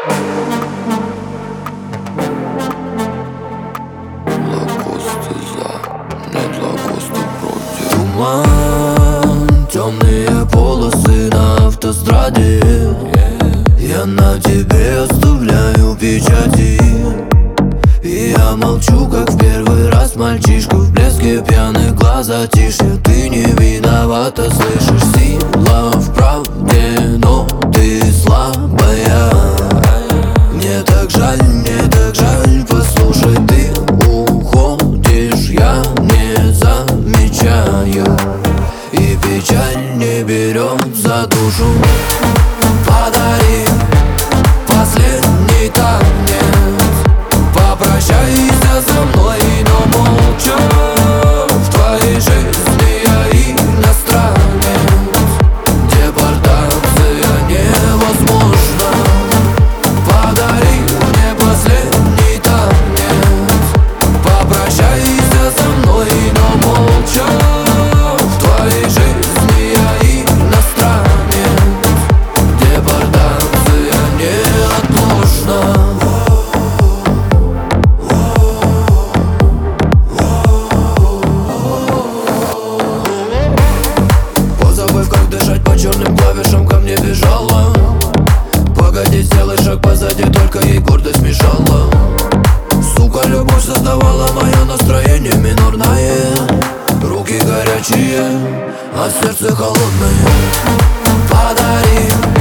Лакосты за, нет лакосты против. Туман, темные полосы на автостраде. Я на тебе оставляю печати. И я молчу, как в первый раз мальчишка в блеске пьяных глаз затишья. Ты не виновата, слышишь, сила в правде, но ты слабая. Мне так жаль, послушай, ты уходишь, я не замечаю. И печаль не берет за душу. Подари последний танец, попрощайся со мной, но молча. В твоей жизни я иностранец, депортация невозможна. Подари мне последний танец, попрощайся со мной, но молча. В твоей жизни я иностранец, депортация неотложна. Позабыв, как дышать по черным клавишам, ко мне бежала. Погоди, сделай шаг позади, только ей гордость мешала. Сука, любовь создавала мое настроение минорное. Руки горячие, а сердце холодное. Подари